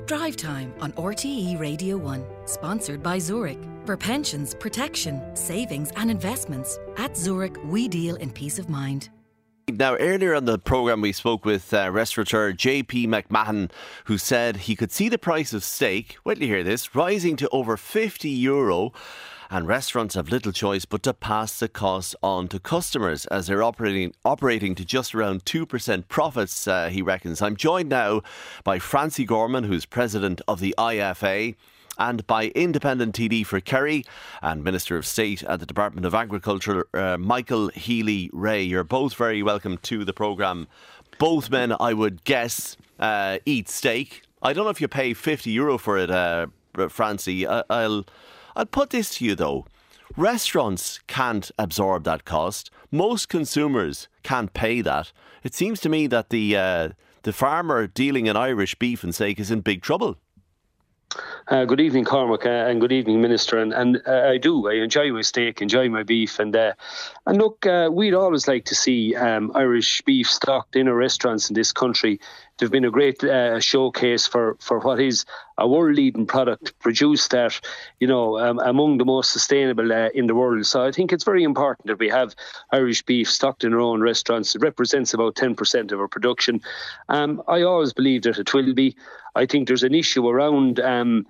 Drive Time on RTE Radio 1, sponsored by Zurich. For pensions, protection, savings and investments, at Zurich we deal in peace of mind. Now, earlier on the programme we spoke with restaurateur JP McMahon, who said he could see the price of steak, wait till you hear this, rising to over €50, and restaurants have little choice but to pass the cost on to customers as they're operating to just around 2% profits, he reckons. I'm joined now by Francie Gorman, who's president of the IFA, and by Independent TD for Kerry and Minister of State at the Department of Agriculture, Michael Healy-Rae. You're both very welcome to the programme. Both men, I would guess, eat steak. I don't know if you pay €50 for it, Francie. I'll put this to you though. Restaurants can't absorb that cost. Most consumers can't pay that. It seems to me that the farmer dealing in Irish beef and steak is in big trouble. Good evening, Cormac, and good evening, Minister. And I enjoy my steak, enjoy my beef. And look, we'd always like to see Irish beef stocked in our restaurants in this country. They've been a great showcase for what is a world-leading product produced at, among the most sustainable in the world. So I think it's very important that we have Irish beef stocked in our own restaurants. It represents about 10% of our production. I always believe that it will be. I think there's an issue around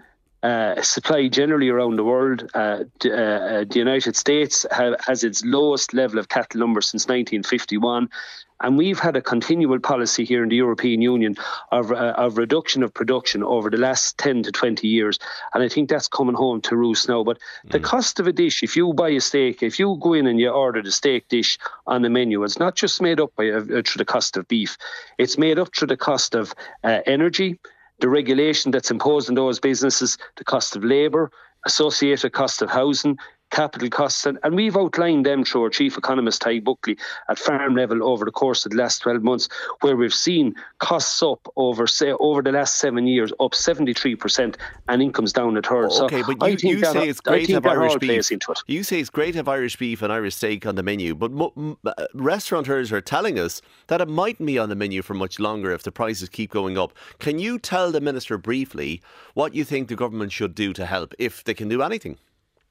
supply generally around the world. The United States has its lowest level of cattle numbers since 1951. And we've had a continual policy here in the European Union of reduction of production over the last 10 to 20 years. And I think that's coming home to roost now. But the cost of a dish, if you buy a steak, if you go in and you order the steak dish on the menu, it's not just made up through the cost of beef. It's made up through the cost of energy, the regulation that's imposed on those businesses, the cost of labour, associated cost of housing, capital costs, and we've outlined them through our Chief Economist, Ty Buckley, at farm level over the course of the last 12 months, where we've seen costs up over the last 7 years, up 73%, and incomes down a third. Okay, but you say it's great to have Irish beef. You say it's great to have Irish beef and Irish steak on the menu, but restaurateurs are telling us that it mightn't be on the menu for much longer if the prices keep going up. Can you tell the Minister briefly what you think the government should do to help, if they can do anything?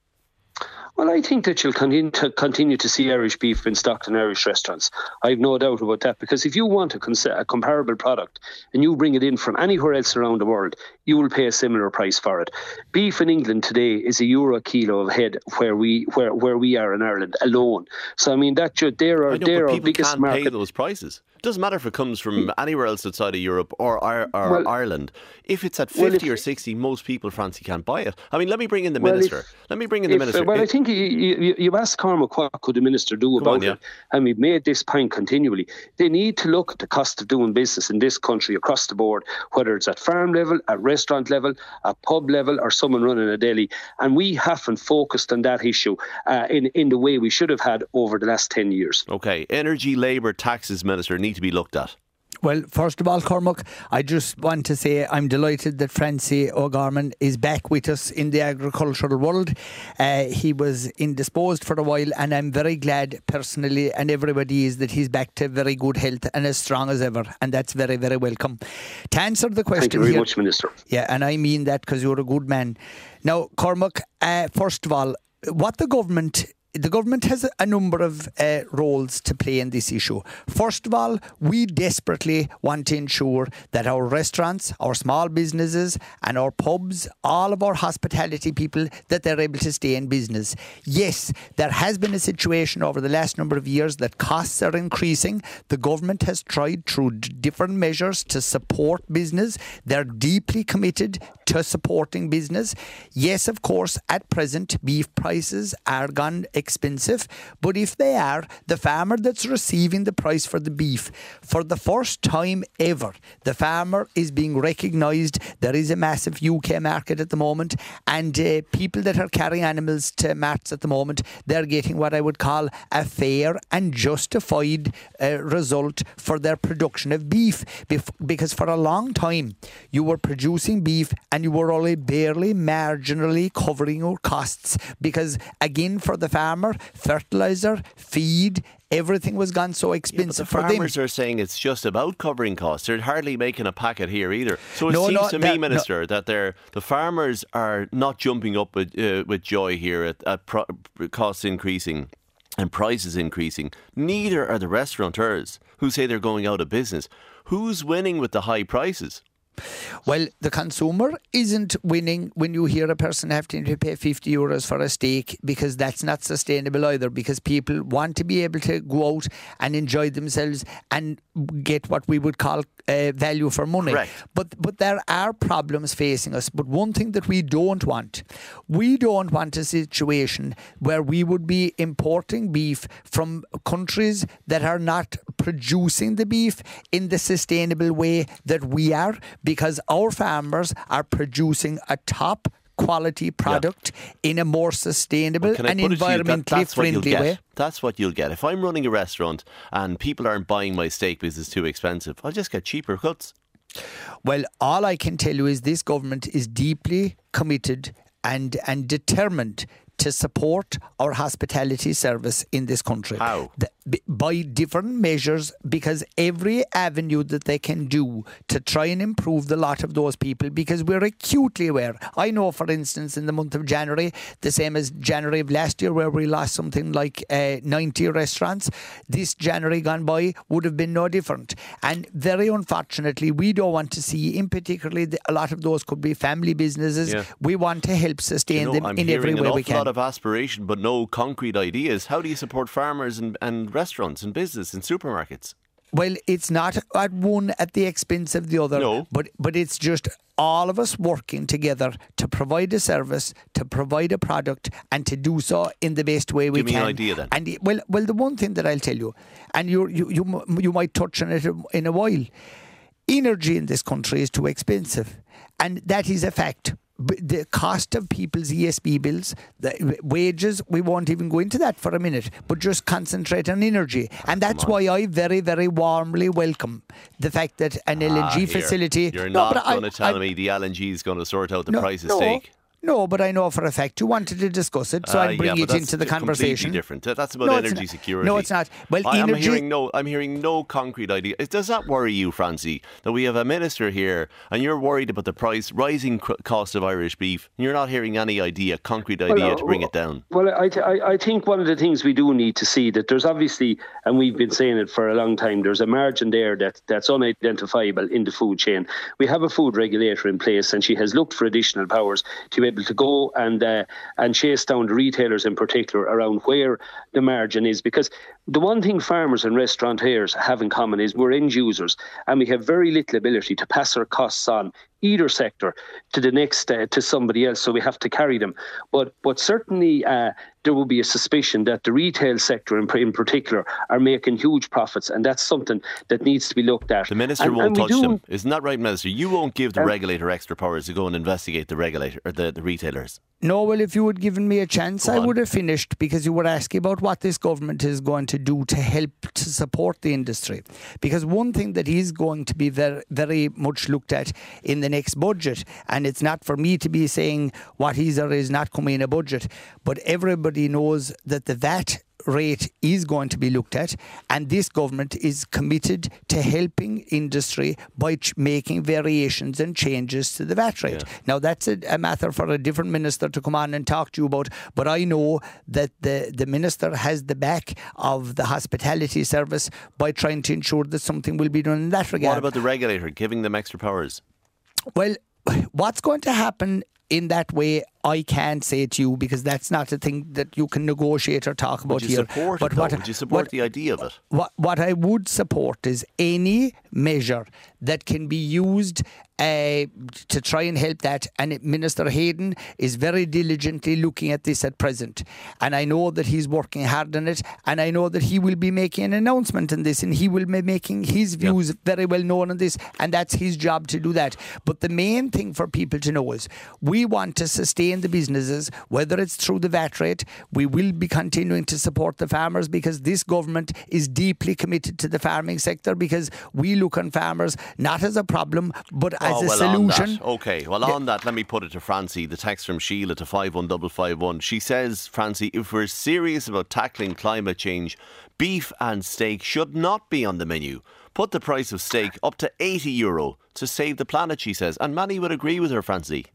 Well, I think that you'll continue to see Irish beef being stocked in Irish restaurants. I have no doubt about that, because if you want a comparable product and you bring it in from anywhere else around the world, you will pay a similar price for it. Beef in England today is €1 a kilo of head where we are in Ireland alone. So I mean they're our biggest market. People can't pay those prices. It doesn't matter if it comes from anywhere else outside of Europe or Ireland. If it's at 50 or 60, most people, Francie, can't buy it. I mean, let me bring in the Minister. Well, I think you asked Cormac what could the Minister do about it, and we've made this point continually. They need to look at the cost of doing business in this country across the board, whether it's at farm level, at restaurant level, at pub level, or someone running a deli. And we haven't focused on that issue in the way we should have had over the last 10 years. Okay, energy, labour, taxes, Minister, need to be looked at. Well, first of all, Cormac, I just want to say I'm delighted that Francie O'Gorman is back with us in the agricultural world. He was indisposed for a while, and I'm very glad personally, and everybody is, that he's back to very good health and as strong as ever, and that's very, very welcome. To answer the question, thank you very much, Minister. Yeah, and I mean that because you're a good man. Now, Cormac, first of all, what the government has a number of roles to play in this issue. First of all, we desperately want to ensure that our restaurants, our small businesses and our pubs, all of our hospitality people, that they're able to stay in business. Yes, there has been a situation over the last number of years that costs are increasing. The government has tried through different measures to support business. They're deeply committed to supporting business. Yes, of course, at present, beef prices are gone expensive, but if they are, the farmer that's receiving the price for the beef, for the first time ever, the farmer is being recognised. There is a massive UK market at the moment, and people that are carrying animals to marts at the moment, they're getting what I would call a fair and justified result for their production of beef, because for a long time you were producing beef and you were only barely marginally covering your costs, because again, for the farmer, farmer, fertiliser, feed, everything was gone so expensive for them. Farmers are saying it's just about covering costs. They're hardly making a packet here either. So it seems to me, Minister, that the farmers are not jumping up with joy here at costs increasing and prices increasing. Neither are the restaurateurs, who say they're going out of business. Who's winning with the high prices? Well, the consumer isn't winning when you hear a person having to pay €50 for a steak, because that's not sustainable either, because people want to be able to go out and enjoy themselves and get what we would call value for money. Correct. But there are problems facing us. But one thing that we don't want a situation where we would be importing beef from countries that are not producing the beef in the sustainable way that we are, because our farmers are producing a top quality product in a more sustainable and environmentally friendly way. That's what you'll get. If I'm running a restaurant and people aren't buying my steak because it's too expensive, I'll just get cheaper cuts. Well, all I can tell you is this government is deeply committed and determined to support our hospitality service in this country. How? By different measures, because every avenue that they can do to try and improve the lot of those people, because we're acutely aware. I know, for instance, in the month of January, the same as January of last year, where we lost something like 90 restaurants, this January gone by would have been no different. And very unfortunately, we don't want to see, in particularly, a lot of those could be family businesses. Yeah. We want to help sustain them in every way we can. A lot of aspiration, but no concrete ideas. How do you support farmers and restaurants and business and supermarkets? Well, it's not at one at the expense of the other. No. But it's just all of us working together to provide a service, to provide a product, and to do so in the best way we can. Give me an idea then. And well, the one thing that I'll tell you, and you might touch on it in a while, energy in this country is too expensive, and that is a fact. The cost of people's ESB bills, the wages, we won't even go into that for a minute, but just concentrate on energy. And that's why I very, very warmly welcome the fact that an LNG facility... You're not going to tell me the LNG is going to sort out the price of steak. No, but I know for a fact you wanted to discuss it, so I'll bring it into the conversation. Different. That's about energy security. No, it's not. Well, I'm hearing no concrete idea. Does that worry you, Francie, that we have a minister here and you're worried about the rising cost of Irish beef, and you're not hearing any concrete idea to bring it down? Well, I think one of the things we do need to see, that there's obviously, and we've been saying it for a long time, there's a margin there that's unidentifiable in the food chain. We have a food regulator in place, and she has looked for additional powers to be able to go and chase down the retailers in particular around where the margin is, because the one thing farmers and restaurateurs have in common is we're end users, and we have very little ability to pass our costs on either sector to the next to somebody else, so we have to carry them. But certainly there will be a suspicion that the retail sector in particular are making huge profits, and that's something that needs to be looked at. The minister won't touch them. Isn't that right, Minister? You won't give the regulator extra powers to go and investigate the regulator or the retailers. No, well, if you had given me a chance, I would have finished, because you were asking about what this government is going to do to help to support the industry. Because one thing that is going to be very, very much looked at in the next budget, and it's not for me to be saying what is or is not coming in a budget, but everybody knows that the VAT rate is going to be looked at, and this government is committed to helping industry by making variations and changes to the VAT rate. Yeah. Now, that's a matter for a different minister to come on and talk to you about, but I know that the minister has the back of the hospitality service by trying to ensure that something will be done in that regard. What about the regulator, giving them extra powers? Well, what's going to happen in that way, I can't say to you, because that's not a thing that you can negotiate or talk about here. Would you support the idea of it? What I would support is any measure that can be used to try and help that. And Minister Hayden is very diligently looking at this at present. And I know that he's working hard on it. And I know that he will be making an announcement on this. And he will be making his views very well known on this. And that's his job to do that. But the main thing for people to know is we want to sustain sustain the businesses, whether it's through the VAT rate. We will be continuing to support the farmers because this government is deeply committed to the farming sector, because we look on farmers not as a problem but as a solution. On that, let me put it to Francie. The text from Sheila to 51551. She says, Francie, if we're serious about tackling climate change, beef and steak should not be on the menu. Put the price of steak up to €80 to save the planet, she says. And many would agree with her, Francie.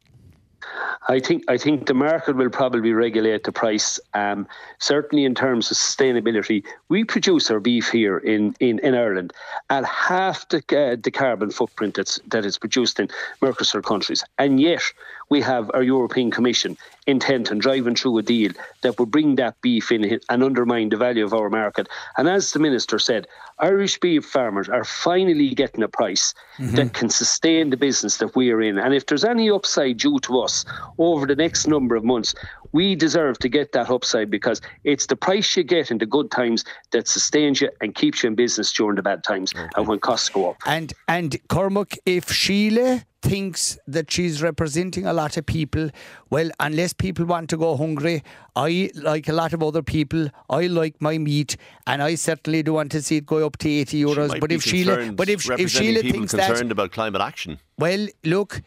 I think the market will probably regulate the price. Certainly in terms of sustainability, we produce our beef here in Ireland at half the carbon footprint that is produced in Mercosur countries, and yet we have our European Commission intent on driving through a deal that would bring that beef in and undermine the value of our market. And as the Minister said, Irish beef farmers are finally getting a price that can sustain the business that we are in. And if there's any upside due to us over the next number of months, we deserve to get that upside, because it's the price you get in the good times that sustains you and keeps you in business during the bad times and when costs go up. And Cormac, if Sheila thinks that she's representing a lot of people, well, unless people want to go hungry, I, like a lot of other people, I like my meat, and I certainly do want to see it go up to €80. But if Sheila thinks that, concerned about climate action, well, look,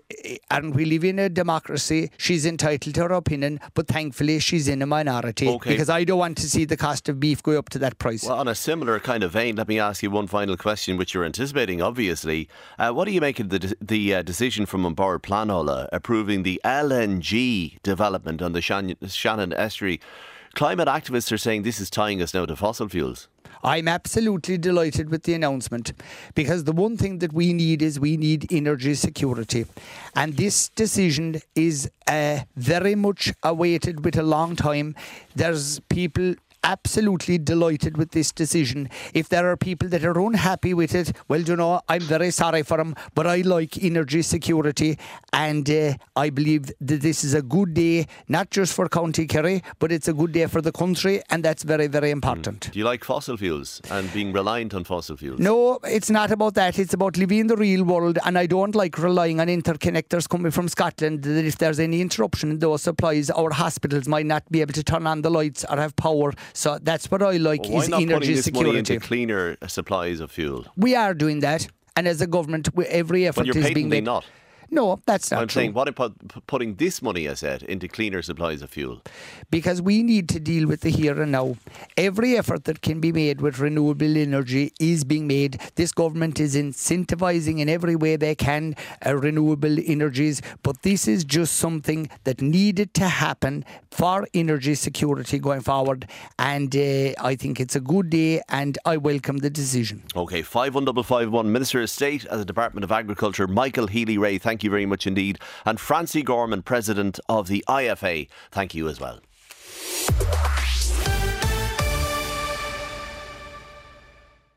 and we live in a democracy. She's entitled to her opinion, but thankfully she's in a minority, because I don't want to see the cost of beef go up to that price. Well, on a similar kind of vein, let me ask you one final question, which you're anticipating, obviously. What do you make of the decision from An Bord Pleanála approving the LNG development on the Shannon Estuary? Climate activists are saying this is tying us now to fossil fuels. I'm absolutely delighted with the announcement, because the one thing that we need energy security. And this decision is very much awaited with a long time. There's people absolutely delighted with this decision. If there are people that are unhappy with it, well, you know, I'm very sorry for them, but I like energy security, and I believe that this is a good day, not just for County Kerry, but it's a good day for the country, and that's very, very important. Do you like fossil fuels and being reliant on fossil fuels? No, it's not about that. It's about living in the real world, and I don't like relying on interconnectors coming from Scotland, that if there's any interruption in those supplies, our hospitals might not be able to turn on the lights or have power. So that's what I like, is energy security. Why not putting this money into cleaner supplies of fuel? We are doing that, and as a government, every effort is being made. Not. No, that's not I'm true. saying, what about putting this money, I said, into cleaner supplies of fuel? Because we need to deal with the here and now. Every effort that can be made with renewable energy is being made. This government is incentivising in every way they can renewable energies, but this is just something that needed to happen for energy security going forward. And I think it's a good day, and I welcome the decision. OK, 51551, Minister of State at the Department of Agriculture, Michael Healy-Rae, thank you very much indeed. And Francie Gorman, President of the IFA, thank you as well.